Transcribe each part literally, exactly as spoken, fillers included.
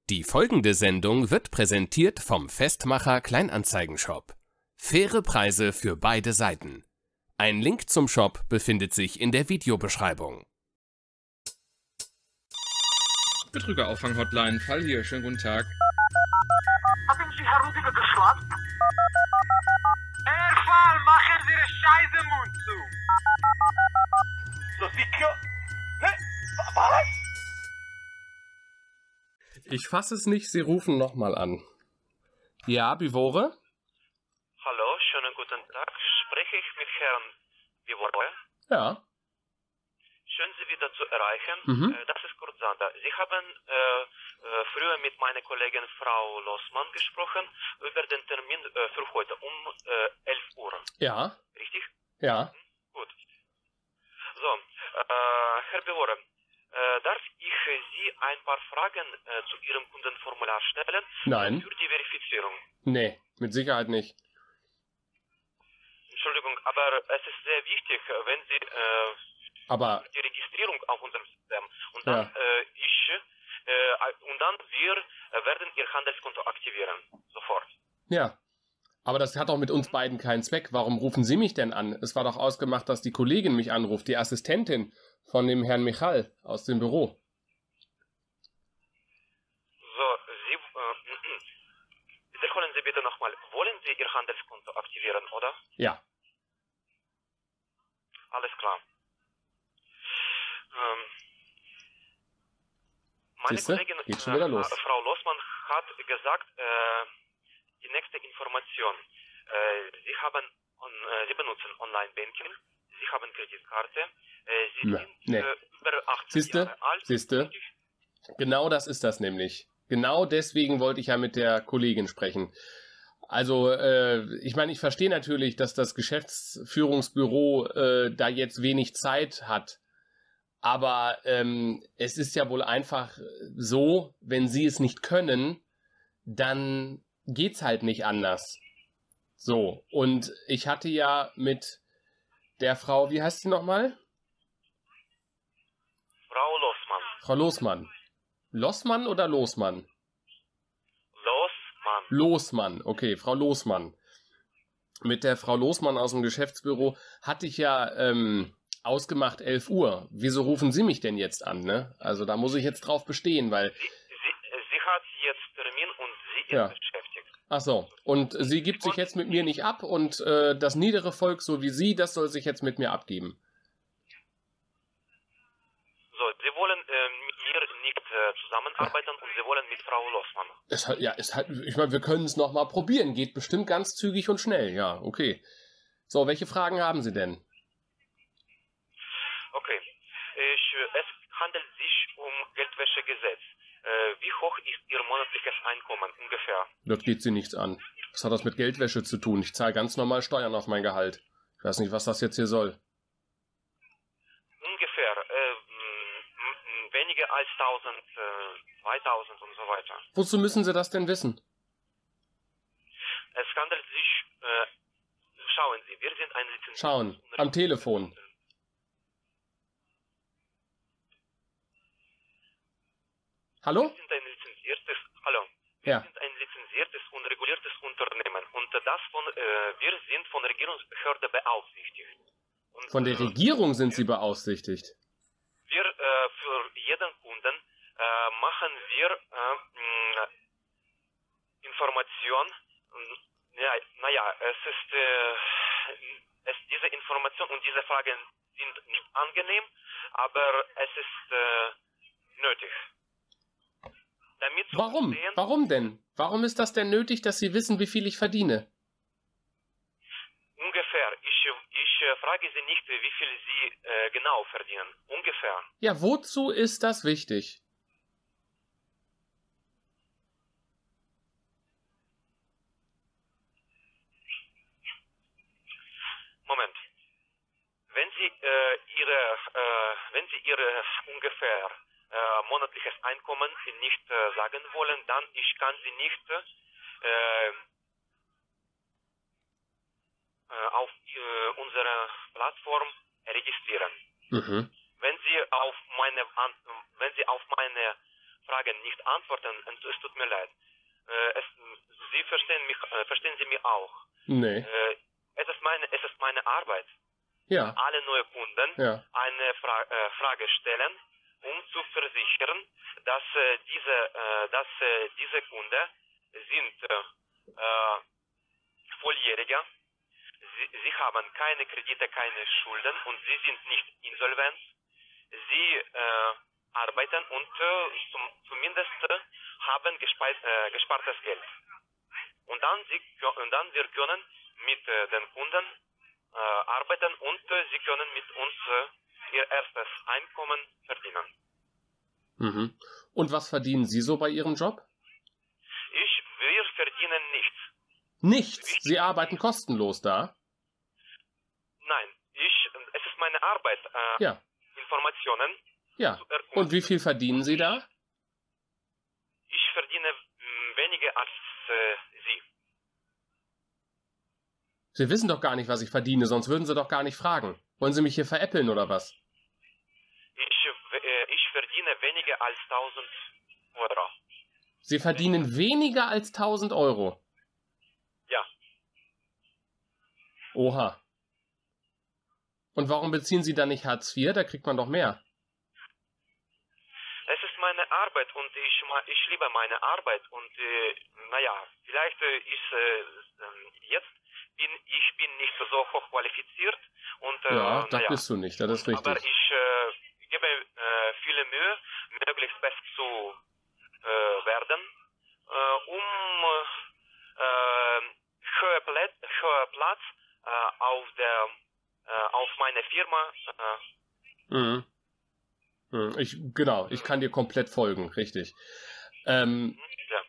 Die folgende Sendung wird präsentiert vom Festmacher Kleinanzeigenshop. Faire Preise für beide Seiten. Ein Link zum Shop befindet sich in der Videobeschreibung. Betrüger-Auffang-Hotline, Fall hier, schönen guten Tag. Haben Sie Herr Rudiger geschwatzt? Herr Fall, machen Sie den Scheiße Mund zu! So sieht ja... Ne? Was? Ich fasse es nicht, Sie rufen nochmal an. Ja, Bivore? Hallo, schönen guten Tag. Spreche ich mit Herrn Bivore? Ja. Schön, Sie wieder zu erreichen. Mhm. Äh, Das ist Kurt Sander. Sie haben äh, äh, früher mit meiner Kollegin Frau Lossmann gesprochen über den Termin äh, für heute um äh, elf Uhr. Ja. Richtig? Ja. Gut. So, äh, Herr Bivore, äh, darf ich Sie ein paar Fragen äh, zu Ihrem Kundenformular stellen? Nein. Für die Verifizierung. Nee, mit Sicherheit nicht. Entschuldigung, aber es ist sehr wichtig, wenn Sie äh, Aber, die Registrierung auf unserem System und dann Ja. äh, ich äh, und dann wir äh, werden Ihr Handelskonto aktivieren sofort. ja. Aber das hat doch mit uns beiden keinen Zweck. Warum rufen Sie mich denn an? Es war doch ausgemacht, dass die Kollegin mich anruft, die Assistentin von dem Herrn Michal aus dem Büro. So, Sie äh, wiederholen Sie bitte nochmal. Wollen Sie Ihr Handelskonto aktivieren, oder? Ja. Alles klar. Ähm, meine Siehste? Kollegin Geht schon wieder äh, los. Frau Lossmann hat gesagt, äh, die nächste Information. Äh, Sie haben on, äh, Sie benutzen Online-Banking, Sie haben Kreditkarte, äh, Sie Na, sind nee. äh, über achtzehn Siehste? Jahre alt. Siehste? richtig? Genau das ist das nämlich. Genau deswegen wollte ich ja mit der Kollegin sprechen. Also, äh, ich meine, ich verstehe natürlich, dass das Geschäftsführungsbüro äh, da jetzt wenig Zeit hat. Aber ähm, es ist ja wohl einfach so, wenn sie es nicht können, dann geht's halt nicht anders. So, und ich hatte ja mit der Frau, wie heißt sie nochmal? Frau Lossmann. Frau Losmann. Lossmann oder Losmann? Lossmann. Losmann, okay, Frau Losmann. Mit der Frau Losmann aus dem Geschäftsbüro hatte ich ja ähm, ausgemacht elf Uhr. Wieso rufen Sie mich denn jetzt an, ne? Also da muss ich jetzt drauf bestehen, weil... Sie, sie, sie hat jetzt Termin und sie ist Ja. beschäftigt. Ach so, und sie gibt sich jetzt mit mir nicht ab und äh, das niedere Volk, so wie Sie, das soll sich jetzt mit mir abgeben. So, Sie wollen äh, mit mir nicht äh, zusammenarbeiten und Sie wollen mit Frau Lossmann. Es hat, ja, es hat, ich meine, wir können es nochmal probieren. Geht bestimmt ganz zügig und schnell. Ja, okay. So, welche Fragen haben Sie denn? Okay. Ich, äh, es handelt sich um Geldwäschegesetz. Äh, wie hoch ist Ihr monatliches Einkommen ungefähr? Das geht Sie nichts an. Was hat das mit Geldwäsche zu tun? Ich zahle ganz normal Steuern auf mein Gehalt. Ich weiß nicht, was das jetzt hier soll. Ungefähr. Äh, m- m- weniger als tausend, äh, zweitausend und so weiter. Wozu müssen Sie das denn wissen? Es handelt sich, äh, schauen Sie, wir sind ein lizenziertes Schauen, am Telefon. Hallo? Wir sind ein lizenziertes, hallo. Wir Ja. sind ein lizenziertes und reguliertes Unternehmen und das von, äh, wir sind von der Regierungsbehörde beaufsichtigt. Und, Von der äh, Regierung sind Sie beaufsichtigt. Wir äh, für jeden Kunden äh, machen wir äh, mh, Information. mh, Ja, naja, es ist äh, es, diese Information und diese Fragen sind nicht angenehm, aber es ist äh, nötig. Damit zu Warum? verstehen, Warum denn? Warum ist das denn nötig, dass Sie wissen, wie viel ich verdiene? ungefähr, ich, ich äh, frage Sie nicht, wie viel Sie äh, genau verdienen. Ungefähr. Ja, wozu ist das wichtig? Moment. Wenn Sie äh, Ihre, äh, wenn Sie Ihre ungefähr äh, monatliches Einkommen nicht äh, sagen wollen, dann ich kann Sie nicht äh, äh, auf äh, unserer Plattform registrieren. Mhm. Wenn Sie auf meine An wenn Sie auf meine Fragen nicht antworten. Und es tut mir leid. Äh, es, Sie verstehen mich, äh, verstehen Sie mich auch. Nee. Äh, es ist meine, es ist meine Arbeit. Ja. Alle neue Kunden Ja. eine Fra äh, Frage stellen, um zu versichern, dass äh, diese, äh, dass äh, diese Kunden sind äh, äh, volljähriger. Sie, sie haben keine Kredite, keine Schulden und sie sind nicht insolvent. Sie äh, arbeiten und äh, zum, zumindest äh, haben gespart, äh, gespartes Geld. Und dann, sie, und dann wir können mit äh, den Kunden äh, arbeiten und äh, sie können mit uns äh, ihr erstes Einkommen verdienen. Mhm. Und was verdienen Sie so bei Ihrem Job? Ich, wir verdienen nichts. Nichts. Sie arbeiten kostenlos da? Nein, ich, es ist meine Arbeit, äh, Ja. Informationen Ja. zu erkunden. Und wie viel verdienen Sie da? Ich verdiene mh, weniger als äh, Sie. Sie wissen doch gar nicht, was ich verdiene, sonst würden Sie doch gar nicht fragen. Wollen Sie mich hier veräppeln oder was? Ich, äh, ich verdiene weniger als tausend Euro. Sie verdienen weniger als tausend Euro. Ja. Oha. Und warum beziehen Sie dann nicht Hartz vier? Da kriegt man doch mehr. Es ist meine Arbeit und ich, ma- ich liebe meine Arbeit und äh, naja, vielleicht äh, ist äh, ähm, jetzt bin ich bin nicht so hoch qualifiziert und äh, Ja, das naja, bist du nicht, das ist aber richtig. ich äh, gebe äh, viele Mühe, möglichst best zu äh, werden, äh, um äh, höher, Plätz, höher Platz äh, auf der äh, auf meine Firma. Äh, Mhm. Mhm. Ich, genau, ich kann dir komplett folgen, richtig. Ähm, ja.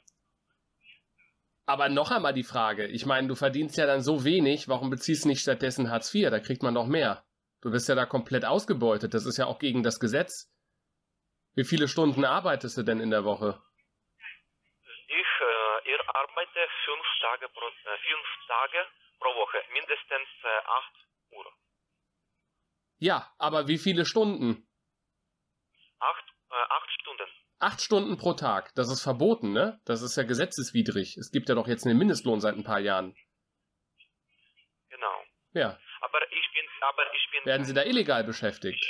aber noch einmal die Frage, ich meine, du verdienst ja dann so wenig, warum beziehst du nicht stattdessen Hartz vier? Da kriegt man doch mehr. Du bist ja da komplett ausgebeutet, das ist ja auch gegen das Gesetz. Wie viele Stunden arbeitest du denn in der Woche? Ich, äh, ich arbeite fünf Tage pro, äh, fünf Tage pro Woche, mindestens äh, acht Uhr. Ja, aber wie viele Stunden? Acht, äh, acht Stunden. Acht Stunden pro Tag. Das ist verboten, ne? Das ist ja gesetzeswidrig. Es gibt ja doch jetzt einen Mindestlohn seit ein paar Jahren. Genau. Ja. Aber ich bin, aber ich bin. Werden Sie da illegal beschäftigt?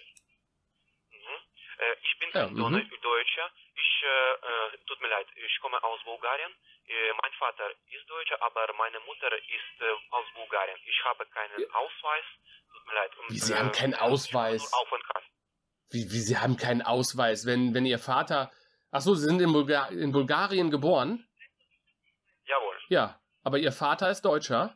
Mhm. Äh, ich bin Ja, kein mhm. Deutscher. Ich, äh, äh, tut mir leid, ich komme aus Bulgarien. Äh, mein Vater ist Deutscher, aber meine Mutter ist äh, aus Bulgarien. Ich habe keinen Ja. Ausweis. Tut mir leid. Und, Wie, Sie haben keinen äh, Ausweis? nur Aufenthalt. Wie, wie, Sie haben keinen Ausweis, wenn, wenn Ihr Vater... Ach so, Sie sind in, Bulga in Bulgarien geboren? Jawohl. Ja, aber Ihr Vater ist Deutscher?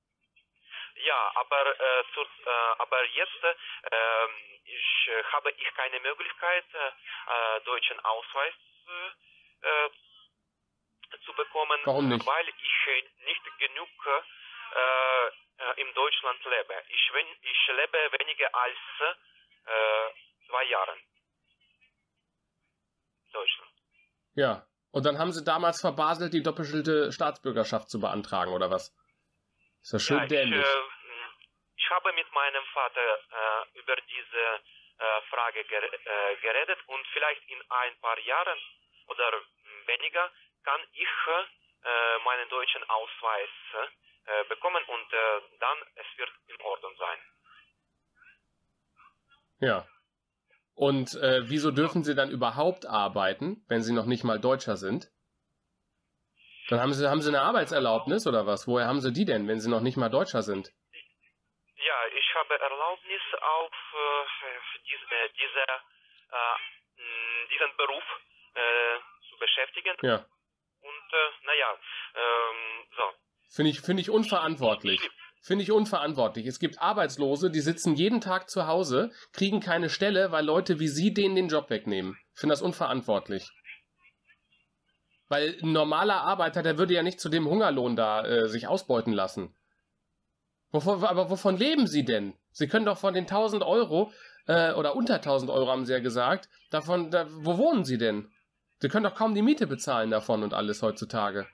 Ja, aber, äh, zur, äh, aber jetzt äh, ich, äh, habe ich keine Möglichkeit, äh, deutschen Ausweis äh, äh, zu bekommen, Warum nicht? weil ich äh, nicht genug äh, äh, in Deutschland lebe. Ich, wenn, ich lebe weniger als äh, zwei Jahre in Deutschland. Ja. Und dann haben Sie damals verbaselt, die doppelte Staatsbürgerschaft zu beantragen, oder was? Ist ja schön Ja, ich, dämlich. äh, ich habe mit meinem Vater äh, über diese äh, Frage ger äh, geredet und vielleicht in ein paar Jahren oder weniger kann ich äh, meinen deutschen Ausweis äh, bekommen und äh, dann es wird in Ordnung sein. Ja. Und äh, wieso dürfen Sie dann überhaupt arbeiten, wenn Sie noch nicht mal Deutscher sind? Dann haben Sie, haben Sie eine Arbeitserlaubnis oder was? Woher haben Sie die denn, wenn Sie noch nicht mal Deutscher sind? Ja, ich habe Erlaubnis auf äh, diese, äh, diese, äh, mh, diesen Beruf äh, zu beschäftigen. Ja. Und äh, naja, ähm, so. Finde ich, finde ich unverantwortlich. Finde ich unverantwortlich. Es gibt Arbeitslose, die sitzen jeden Tag zu Hause, kriegen keine Stelle, weil Leute wie Sie denen den Job wegnehmen. Ich finde das unverantwortlich. Weil ein normaler Arbeiter, der würde ja nicht zu dem Hungerlohn da äh, sich ausbeuten lassen. Wovon, aber wovon leben Sie denn? Sie können doch von den tausend Euro, äh, oder unter tausend Euro haben Sie ja gesagt, davon, da, wo wohnen Sie denn? Sie können doch kaum die Miete bezahlen davon und alles heutzutage.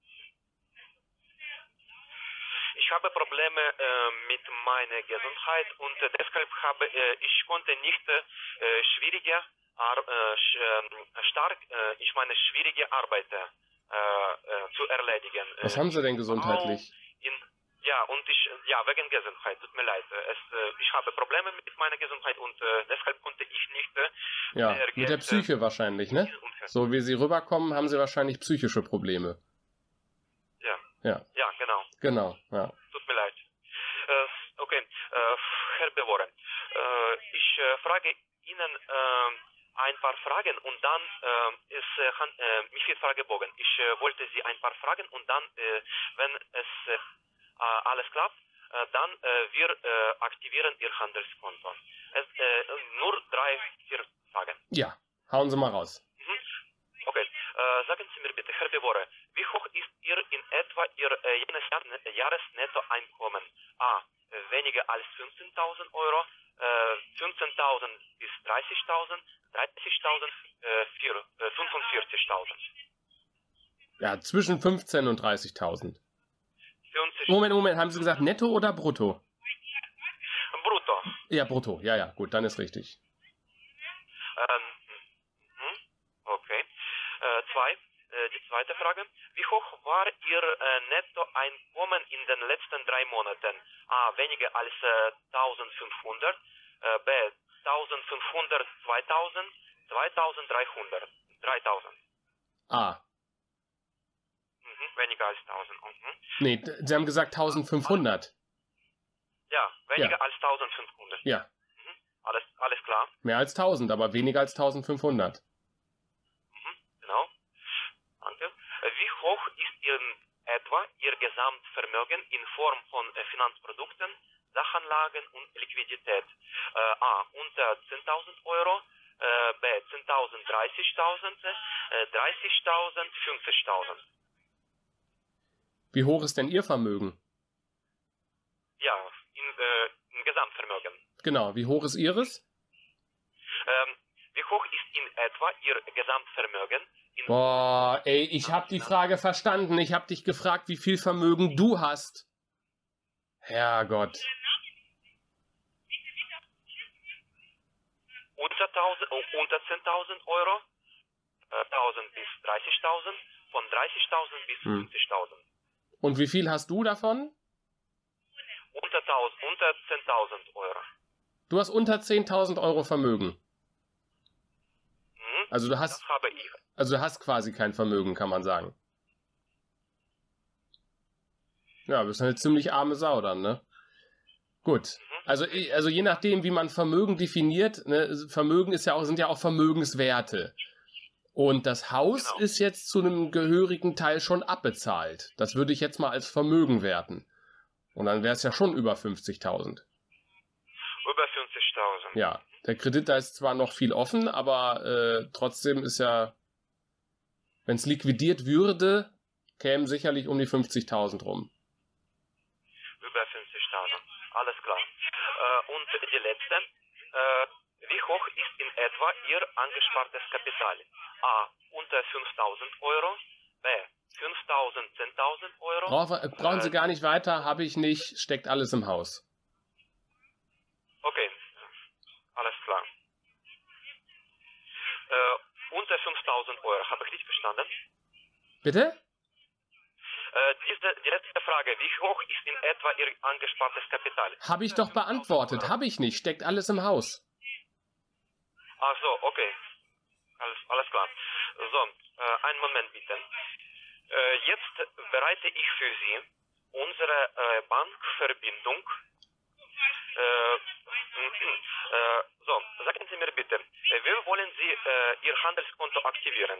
Ich habe Probleme äh, mit meiner Gesundheit und äh, deshalb habe äh, ich konnte nicht äh, schwierige ar, äh, sch, äh, stark, äh, ich meine schwierige Arbeit äh, äh, zu erledigen. Was haben Sie denn gesundheitlich? In, ja, und ich, ja, wegen Gesundheit, tut mir leid. Es, äh, ich habe Probleme mit meiner Gesundheit und äh, deshalb konnte ich nicht. Äh, ja, der mit der Geld, Psyche äh, wahrscheinlich, ne? So wie Sie rüberkommen, haben Sie wahrscheinlich psychische Probleme. Ja. Ja. Ja, genau. Genau, ja. Tut mir leid. Äh, okay, äh, Herr Bewohrer, äh, ich äh, frage Ihnen äh, ein paar Fragen und dann äh, ist äh, Han- äh, Michael Fragebogen. Ich äh, wollte Sie ein paar Fragen und dann, äh, wenn es äh, alles klappt, äh, dann äh, wir äh, aktivieren Ihr Handelskonto. Es, äh, nur drei, vier Fragen. Ja, hauen Sie mal raus. Mhm. Okay, äh, sagen Sie mir bitte, Herr Bewohrer, wie hoch ist Ihr in etwa Ihr äh, jenes Jahr, äh, Jahresnettoeinkommen? A, äh, weniger als fünfzehntausend Euro, äh, fünfzehntausend bis dreißigtausend, dreißigtausend, äh, vier- äh, fünfundvierzigtausend. Ja, zwischen fünfzehn und dreißigtausend. fünfzig Moment, Moment, haben Sie gesagt netto oder brutto? Brutto. Ja, brutto. Ja, ja, gut, dann ist richtig. Ähm, mhm. Okay. Äh, zwei, äh, die zweite Frage. Wie hoch war Ihr äh, Nettoeinkommen in den letzten drei Monaten? A, weniger als äh, eintausendfünfhundert, äh, B, eintausendfünfhundert, zweitausend, zweitausenddreihundert, dreitausend. Ah, Mhm. Weniger als tausend. Mhm. nee, d- Sie haben gesagt eintausendfünfhundert. Ja, weniger Ja. als eintausendfünfhundert. Ja, Alles, alles klar. mehr als tausend, aber weniger als eintausendfünfhundert. Mhm. Genau. Danke. Äh, Wie hoch ist Ihr etwa Ihr Gesamtvermögen in Form von äh, Finanzprodukten, Sachanlagen und Liquidität? Äh, A, unter zehntausend Euro, äh, B, zehntausend, dreißigtausend, äh, dreißigtausend, fünfzigtausend. Wie hoch ist denn Ihr Vermögen? Ja, in, äh, im Gesamtvermögen. Genau, wie hoch ist Ihres? Ähm, wie hoch ist in etwa Ihr Gesamtvermögen in Boah, ey, ich hab die Frage verstanden. Ich hab dich gefragt, wie viel Vermögen du hast. Herrgott. unter, tausend, äh, unter zehntausend Euro, äh, tausend bis dreißigtausend, von dreißigtausend bis Hm. fünfzigtausend. Und wie viel hast du davon? Unter, tausend, unter zehntausend Euro. Du hast unter zehntausend Euro Vermögen. Mhm. Also du hast, Das habe ich. also du hast quasi kein Vermögen, kann man sagen. Ja, du bist eine ziemlich arme Sau dann, ne? Gut. Also, i- also je nachdem, wie man Vermögen definiert, ne, Vermögen ist ja auch, sind ja auch Vermögenswerte. Und das Haus Genau. ist jetzt zu einem gehörigen Teil schon abbezahlt. Das würde ich jetzt mal als Vermögen werten. Und dann wäre es ja schon über fünfzigtausend. Über fünfzigtausend. Ja, der Kredit, da ist zwar noch viel offen, aber äh, trotzdem ist ja, wenn es liquidiert würde, kämen sicherlich um die fünfzigtausend rum. Über fünfzigtausend. Alles klar. Äh, und die letzte. Äh, wie hoch ist in etwa Ihr angespartes Kapital? A. Unter fünftausend Euro. B. fünftausend, zehntausend Euro. Brauch, äh, brauchen Sie gar nicht weiter, habe ich nicht, steckt alles im Haus. Okay. Alles klar. Äh, unter fünftausend Euro. Habe ich richtig verstanden? Bitte? Äh, diese, die letzte Frage. Wie hoch ist in etwa Ihr angespartes Kapital? Habe ich doch beantwortet, habe ich nicht, steckt alles im Haus. Ach so, okay. Alles, alles klar. So, äh, einen Moment bitte. Äh, jetzt bereite ich für Sie unsere äh, Bankverbindung. Äh, äh, so, sagen Sie mir bitte, äh, wie wollen Sie äh, Ihr Handelskonto aktivieren?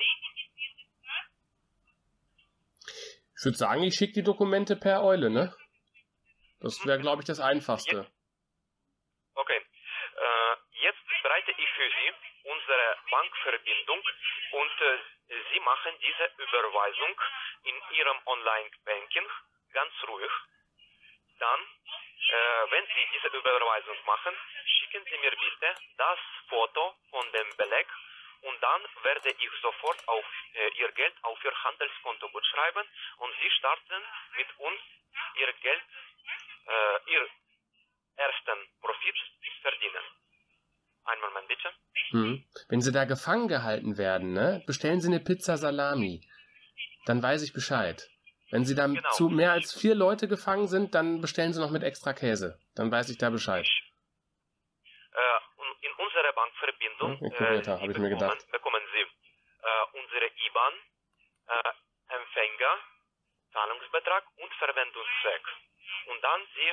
Ich würde sagen, ich schicke die Dokumente per Eule, ne? Das wäre, glaube ich, das Einfachste. Okay. Äh, jetzt bereite ich für Sie unsere Bankverbindung und äh, Sie machen diese Überweisung in Ihrem Online-Banking ganz ruhig. Dann, äh, wenn Sie diese Überweisung machen, schicken Sie mir bitte das Foto von dem Beleg und dann werde ich sofort auf äh, Ihr Geld auf Ihr Handelskonto gut schreiben und Sie starten mit uns Ihr Geld, äh, Ihr ersten Profit verdienen. Einen Moment bitte. Hm. Wenn Sie da gefangen gehalten werden, ne, bestellen Sie eine Pizza Salami. Dann weiß ich Bescheid. Wenn Sie dann Genau. zu mehr als vier Leute gefangen sind, dann bestellen Sie noch mit extra Käse. Dann weiß ich da Bescheid. Äh, und in unserer Bankverbindung Hm, Kurier-Tag, äh, hab ich Sie mir bekommen, gedacht. bekommen Sie äh, unsere I B A N, äh, Empfänger, Zahlungsbetrag und Verwendungszweck. Und dann Sie,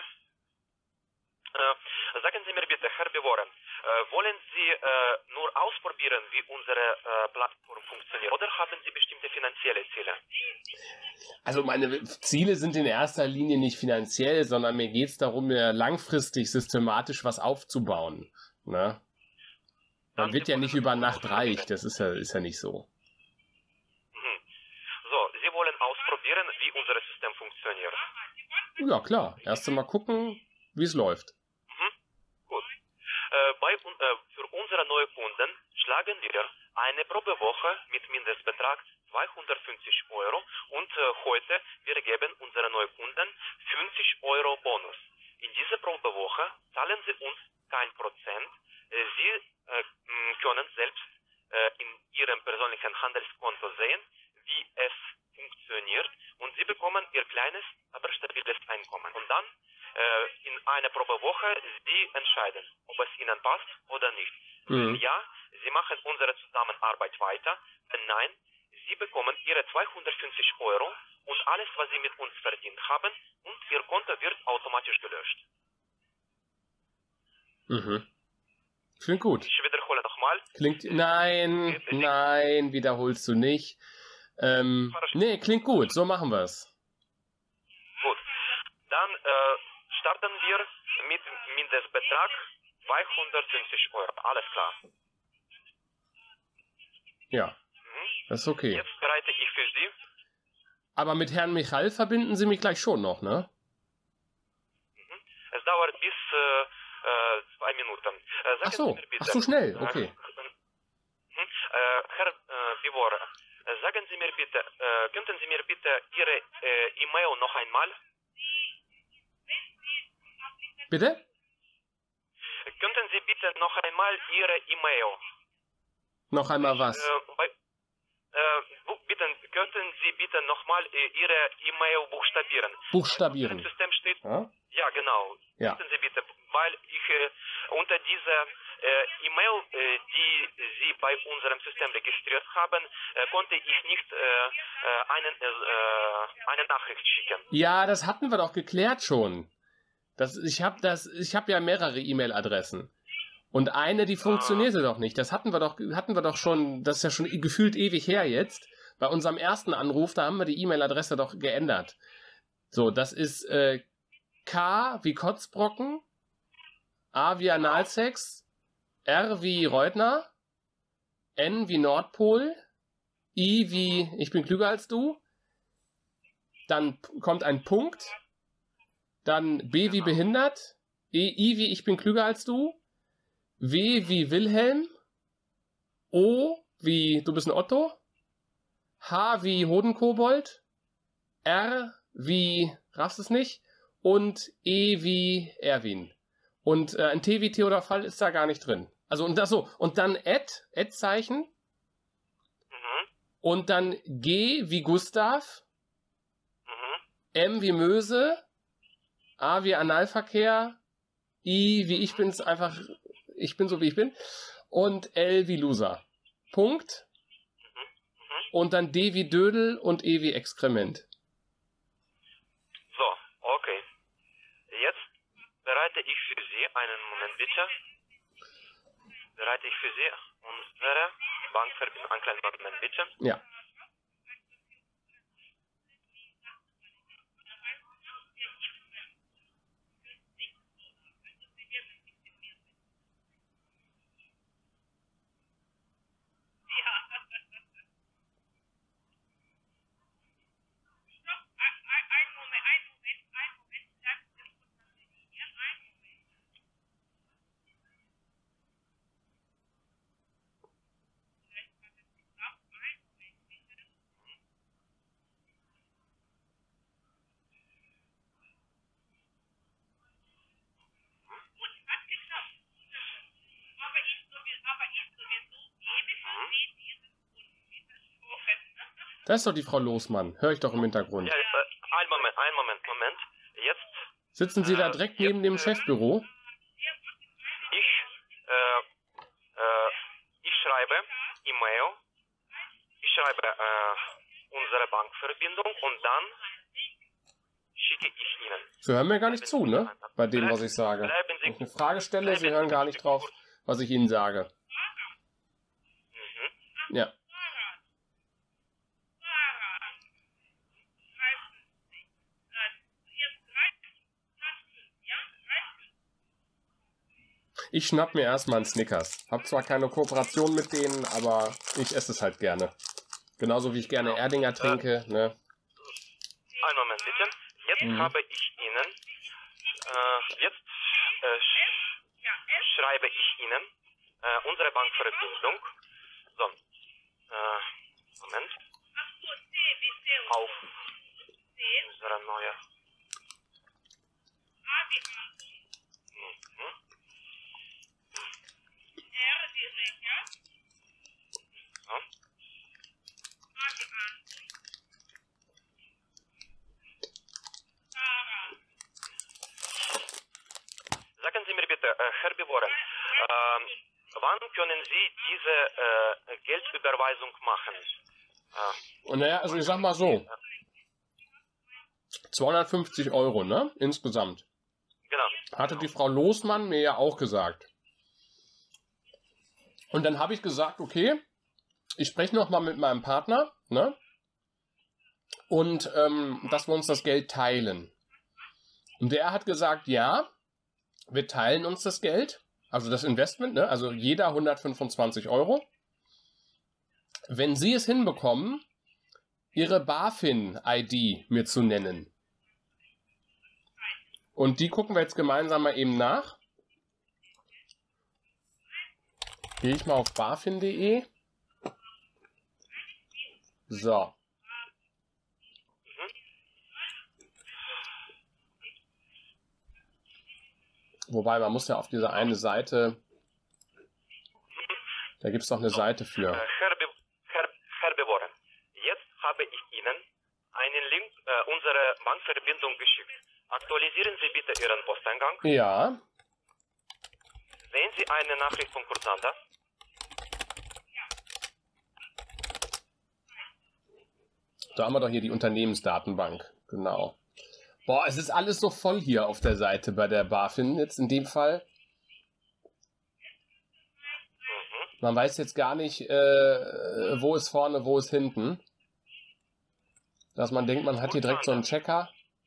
äh, sagen Sie mir bitte, Herr Bewohren, äh, wollen Sie äh, nur ausprobieren, wie unsere äh, Plattform funktioniert, oder haben Sie bestimmte finanzielle Ziele? Also meine Ziele sind in erster Linie nicht finanziell, sondern mir geht es darum, mir langfristig systematisch was aufzubauen. Ne? Man Dann wird Sie ja wollen nicht über nur Nacht reich, ausprobieren. das ist ja, ist ja nicht so. Mhm. So, Sie wollen ausprobieren, wie unser System funktioniert. Ja klar, erst einmal gucken, wie es läuft. Gut. Äh, bei, un- äh, für unsere neuen Kunden schlagen wir eine Probewoche mit Mindestbetrag zweihundertfünfzig Euro und äh, heute wir geben unseren neuen Kunden fünfzig Euro Bonus. In dieser Probewoche zahlen Sie uns kein Prozent. Äh, Sie äh, m, können selbst äh, in Ihrem persönlichen Handelskonto sehen, wie es funktioniert und Sie bekommen Ihr kleines, aber stabiles Einkommen. Und dann äh, in einer Probewoche Sie entscheiden, ob es Ihnen passt oder nicht. Mhm. Wenn ja, Sie machen unsere Zusammenarbeit weiter. Wenn nein, Sie bekommen Ihre zweihundertfünfzig Euro und alles, was Sie mit uns verdient haben, und Ihr Konto wird automatisch gelöscht. Mhm. Klingt gut. Ich wiederhole nochmal. Klingt. Nein, nein, wiederholst du nicht. Ähm, nee, klingt gut, so machen wir's. Gut. Dann äh, starten wir mit Mindestbetrag zweihundertfünfzig Euro. Alles klar. Ja, Mhm. das ist okay. Jetzt bereite ich für Sie. Aber mit Herrn Michal verbinden Sie mich gleich schon noch, ne? Mhm. Es dauert bis äh, äh, zwei Minuten. Äh, sagen Ach so, Sie mir bitte, ach so schnell, äh, okay. mhm. äh, Herr äh, Bivor, äh, sagen Sie mir bitte, äh, könnten Sie mir bitte Ihre äh, E-Mail noch einmal? Bitte? Könnten Sie bitte noch einmal Ihre E-Mail? Noch einmal was? Äh, bei, äh, bu- bitte, könnten Sie bitte nochmal äh, Ihre E-Mail buchstabieren? Buchstabieren. Im System steht, Ja? ja genau. Ja. Könnten Sie bitte, weil ich äh, unter dieser äh, E-Mail, äh, die Sie bei unserem System registriert haben, äh, konnte ich nicht äh, äh, einen, äh, eine Nachricht schicken. Ja, das hatten wir doch geklärt schon. Das, ich habe das, ich habe ja mehrere E-Mail-Adressen. Und eine, die funktionierte doch nicht. Das hatten wir doch, hatten wir doch schon, das ist ja schon gefühlt ewig her jetzt. Bei unserem ersten Anruf, da haben wir die E-Mail-Adresse doch geändert. So, das ist äh, K wie Kotzbrocken, A wie Analsex, R wie Reutner, N wie Nordpol, I wie ich bin klüger als du, dann kommt ein Punkt, dann B wie behindert, E, I wie ich bin klüger als du, W wie Wilhelm, O wie du bist ein Otto, H wie Hodenkobold, R wie raffst es nicht und E wie Erwin. Und äh, ein T wie Theodor Fall ist da gar nicht drin. Also und das so und dann Ad, Ad-Zeichen Mhm. und dann G wie Gustav, Mhm. M wie Möse, A wie Analverkehr, I wie ich bin's einfach, ich bin so wie ich bin und L wie Loser. Punkt. Und dann D wie Dödel und E wie Exkrement. So, okay. Jetzt bereite ich für Sie, einen Moment bitte, bereite ich für Sie unsere Bankverbindung, einen kleinen Moment bitte. Ja. Das ist doch die Frau Losmann. Höre ich doch im Hintergrund. Ja, äh, ein Moment, ein Moment, Moment. Jetzt. Sitzen Sie da äh, direkt jetzt, neben dem äh, Chefbüro? Ich, äh, äh, ich schreibe E-Mail. Ich schreibe äh, unsere Bankverbindung und dann schicke ich Ihnen. Sie hören mir gar nicht zu, ne? Bei dem, was ich sage. Bleiben Sie, Wenn ich eine Frage stelle, bleiben Sie hören gar nicht drauf, kurz. was ich Ihnen sage. Mhm. Ja. Ich schnapp mir erstmal einen Snickers. Hab zwar keine Kooperation mit denen, aber ich esse es halt gerne. Genauso wie ich gerne Erdinger trinke, ne? Einen Moment bitte. Jetzt Mhm. habe ich Ihnen, äh, jetzt äh, sch schreibe ich Ihnen äh, unsere Bankverbindung. So, äh, Moment. Auf unsere neue. Mhm. So. Sagen Sie mir bitte, äh, Herr Bivoren, ähm, wann können Sie diese äh, Geldüberweisung machen? Äh, Und naja, also ich sag mal so. zweihundertfünfzig Euro, ne? Insgesamt. genau. Hatte die Frau Losmann mir ja auch gesagt. Und dann habe ich gesagt, okay, ich spreche nochmal mit meinem Partner, ne? Und ähm, dass wir uns das Geld teilen. Und der hat gesagt, ja, wir teilen uns das Geld, also das Investment, ne? Also jeder hundertfünfundzwanzig Euro. Wenn Sie es hinbekommen, Ihre BaFin-I D mir zu nennen. Und die gucken wir jetzt gemeinsam mal eben nach. Gehe ich mal auf BaFin punkt de. So. Wobei, man muss ja auf diese eine Seite, da gibt es doch eine Seite Äh, für. Herr, Be Herr, Herr Bewohner, jetzt habe ich Ihnen einen Link äh, unserer Bankverbindung geschickt. Aktualisieren Sie bitte Ihren Posteingang. Ja, Sehen Sie eine Nachricht von Kurzanda? da haben wir doch hier die Unternehmensdatenbank. Genau. Boah, es ist alles so voll hier auf der Seite bei der BaFin jetzt in dem Fall. Mhm. Man weiß jetzt gar nicht, äh, wo ist vorne, wo ist hinten. Dass man denkt, man hat hier direkt so einen Checker.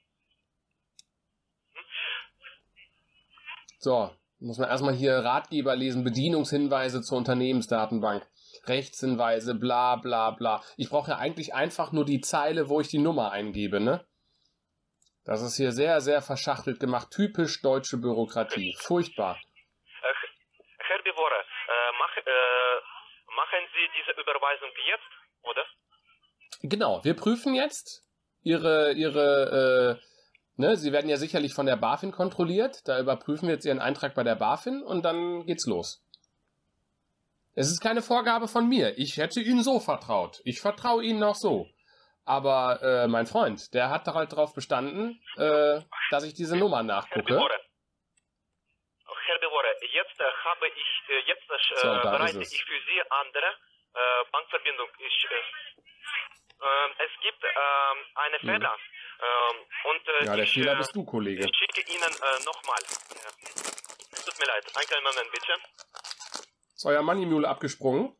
So, muss man erstmal hier Ratgeber lesen, Bedienungshinweise zur Unternehmensdatenbank, Rechtshinweise, bla bla bla. Ich brauche ja eigentlich einfach nur die Zeile, wo ich die Nummer eingebe, ne? Das ist hier sehr, sehr verschachtelt gemacht. Typisch deutsche Bürokratie. Furchtbar. Äh, Herr Bewohner, äh, mach, äh, machen Sie diese Überweisung jetzt, oder? Genau, wir prüfen jetzt Ihre, Ihre, äh, ne, Sie werden ja sicherlich von der BaFin kontrolliert. Da überprüfen wir jetzt Ihren Eintrag bei der BaFin und dann geht's los. Es ist keine Vorgabe von mir. Ich hätte Ihnen so vertraut. Ich vertraue Ihnen auch so. Aber äh, mein Freund, der hat halt darauf bestanden, äh, dass ich diese Nummer Herr nachgucke. Bewohner, Herr Bewohner, jetzt äh, habe ich, äh, jetzt äh, So, da bereite ist es. ich für Sie andere äh, Bankverbindung. Ich, äh, ähm, es gibt ähm, einen Hm. Fehler. Ähm, und äh, Ja, der ich, Fehler äh, bist du, Kollege. ich schicke Ihnen äh, nochmal. Ja. Es tut mir leid. Einen kleinen Moment, bitte. Ist euer Moneymule abgesprungen?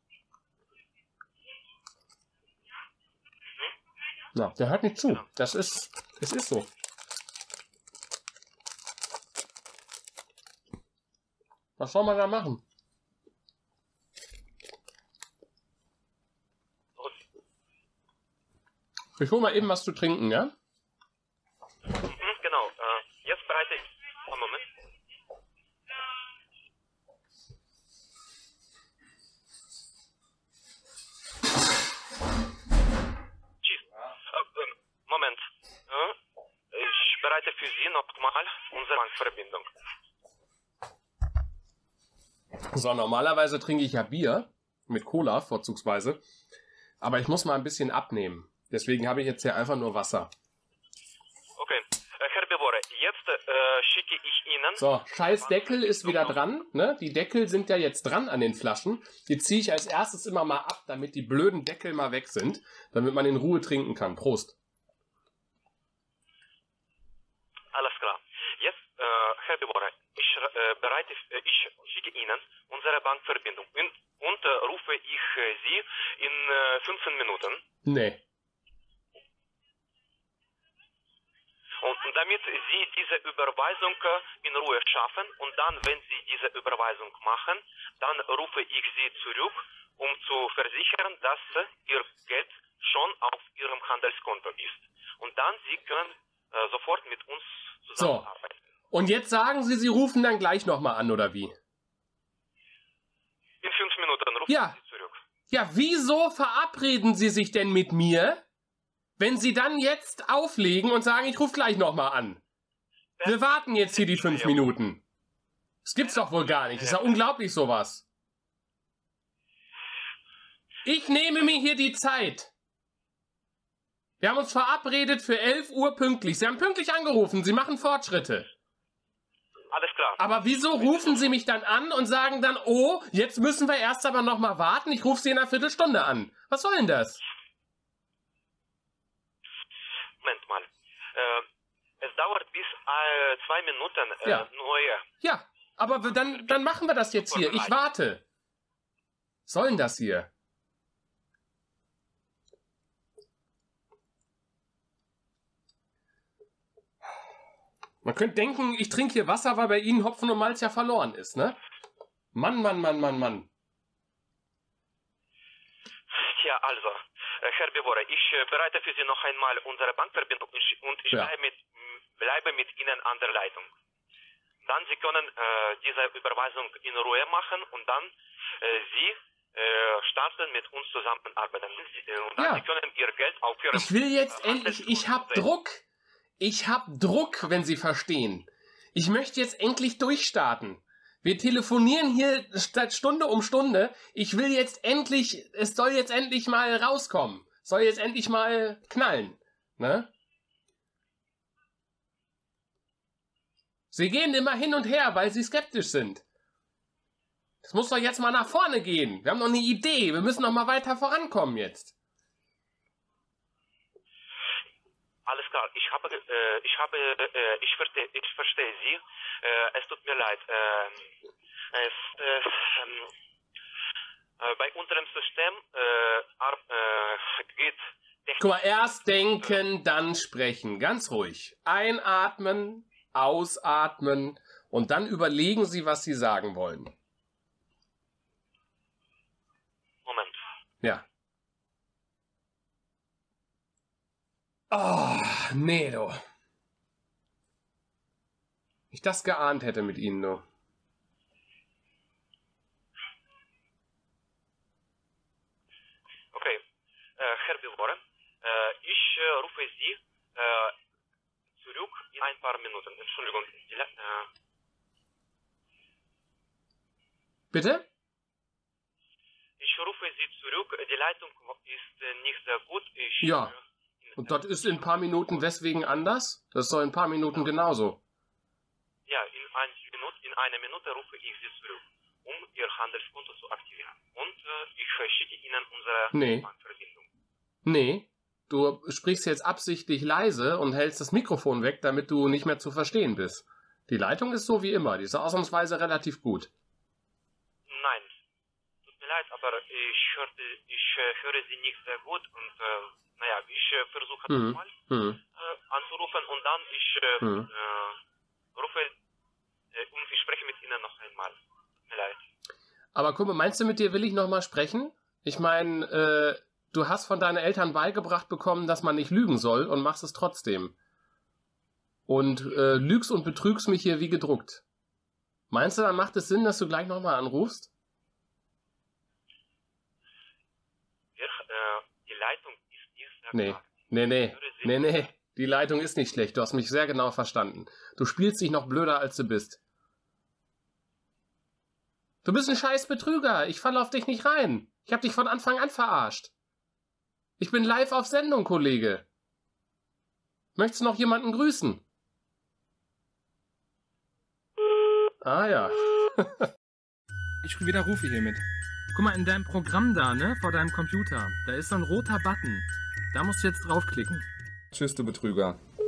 Na, der hört nicht zu. Das ist, es ist so. Was soll man da machen? Ich hol mal eben was zu trinken, ja? Mhm, genau. Äh, jetzt bereite ich. Einen Moment. Tschüss. Äh, ähm, Moment. Äh, ich bereite für Sie nochmal unsere Bankverbindung. So, normalerweise trinke ich ja Bier. Mit Cola vorzugsweise. Aber ich muss mal ein bisschen abnehmen. Deswegen habe ich jetzt hier einfach nur Wasser. Okay. Äh, Herr Bevore, jetzt äh, schicke ich Ihnen... So, scheiß Deckel ist wieder dran. Ne? Die Deckel sind ja jetzt dran an den Flaschen. Die ziehe ich als erstes immer mal ab, damit die blöden Deckel mal weg sind. Damit man in Ruhe trinken kann. Prost. Alles klar. Jetzt, äh, Herr Bevore, ich, äh, bereite, äh, ich schicke Ihnen unsere Bankverbindung und, und äh, rufe ich äh, Sie in äh, fünfzehn Minuten. Nee. Und damit Sie diese Überweisung äh, in Ruhe schaffen und dann, wenn Sie diese Überweisung machen, dann rufe ich Sie zurück, um zu versichern, dass äh, Ihr Geld schon auf Ihrem Handelskonto ist. Und dann Sie können äh, sofort mit uns zusammenarbeiten. So. Und jetzt sagen Sie, Sie rufen dann gleich nochmal an, oder wie? In fünf Minuten rufen Ja. Sie zurück. Ja, wieso verabreden Sie sich denn mit mir, wenn Sie dann jetzt auflegen und sagen, ich rufe gleich nochmal an? Wir warten jetzt hier die fünf Minuten. Das gibt's doch wohl gar nicht. Das ist ja unglaublich, sowas. Ich nehme mir hier die Zeit. Wir haben uns verabredet für elf Uhr pünktlich. Sie haben pünktlich angerufen. Sie machen Fortschritte. Alles klar. Aber wieso rufen Sie mich dann an und sagen dann, oh, jetzt müssen wir erst aber noch mal warten, ich rufe Sie in einer Viertelstunde an. Was soll denn das? Moment mal. Äh, es dauert bis äh, zwei Minuten äh, Ja. neue. Ja, aber wir- dann, dann machen wir das jetzt hier. Ich warte. Was soll denn das hier? Man könnte denken, ich trinke hier Wasser, weil bei Ihnen Hopfen und Malz ja verloren ist, ne? Mann, Mann, Mann, Mann, Mann. Ja, also, äh, Herr Bevore, ich äh, bereite für Sie noch einmal unsere Bankverbindung und ich, und ich Ja. bleibe, mit, m, bleibe mit Ihnen an der Leitung. Dann Sie können äh, diese Überweisung in Ruhe machen und dann äh, Sie äh, starten mit uns zusammenarbeiten. Sie, äh, und dann Ja. Sie können Ihr Geld auf Ihrem Ich will jetzt äh, endlich, ich Handelskonto hab sehen. Druck. Ich hab Druck, wenn Sie verstehen. Ich möchte jetzt endlich durchstarten. Wir telefonieren hier statt Stunde um Stunde. Ich will jetzt endlich, es soll jetzt endlich mal rauskommen. Soll jetzt endlich mal knallen. Ne? Sie gehen immer hin und her, weil Sie skeptisch sind. Es muss doch jetzt mal nach vorne gehen. Wir haben noch eine Idee. Wir müssen noch mal weiter vorankommen jetzt. Alles klar, ich habe, äh, ich habe, äh, ich verstehe, ich verstehe Sie. Äh, es tut mir leid. Äh, es, äh, ähm, äh, bei unserem System äh, ar, äh, geht Guck mal, erst denken, dann sprechen. Ganz ruhig. Einatmen, ausatmen und dann überlegen Sie, was Sie sagen wollen. Moment. Ja. Oh, nee, du. Ich das geahnt hätte mit Ihnen, du. Okay, äh, Herr Bevore, äh, ich äh, rufe Sie äh, zurück in ein paar Minuten. Entschuldigung. Die, Le- äh, Bitte? ich rufe Sie zurück. Die Leitung ist äh, nicht sehr gut. Ich, Ja. äh, Und das ist in ein paar Minuten weswegen anders? Das ist doch in ein paar Minuten genauso. Ja, in, ein Minute, in einer Minute rufe ich Sie zurück, um Ihr Handelskonto zu aktivieren. Und äh, ich äh, schicke Ihnen unsere Nee. Bankverbindung. Nee, du sprichst jetzt absichtlich leise und hältst das Mikrofon weg, damit du nicht mehr zu verstehen bist. Die Leitung ist so wie immer, die ist ausnahmsweise relativ gut. Nein, tut mir leid, aber ich, hörte, ich äh, höre Sie nicht sehr gut und äh, naja, ich äh, versuche Mhm. nochmal Hm. äh, anzurufen und dann ich äh, Mhm. äh, rufe äh, und ich spreche mit Ihnen noch einmal. Tut mir leid. Aber guck mal, meinst du, mit dir will ich nochmal sprechen? Ich meine, äh, du hast von deinen Eltern beigebracht bekommen, dass man nicht lügen soll und machst es trotzdem. Und äh, lügst und betrügst mich hier wie gedruckt. Meinst du, dann macht es Sinn, dass du gleich nochmal anrufst? Wir, äh, die Leitung ist nicht sehr Nee, klar. nee, nee, Ich höre Sie- nee, nee. Die Leitung ist nicht schlecht, du hast mich sehr genau verstanden. Du spielst dich noch blöder, als du bist. Du bist ein scheiß Betrüger, ich falle auf dich nicht rein. Ich hab dich von Anfang an verarscht. Ich bin live auf Sendung, Kollege. Möchtest du noch jemanden grüßen? Ah ja. Ich widerrufe hiermit. Guck mal, in deinem Programm da, ne, vor deinem Computer, da ist so ein roter Button. Da musst du jetzt draufklicken. Tschüss, du Betrüger.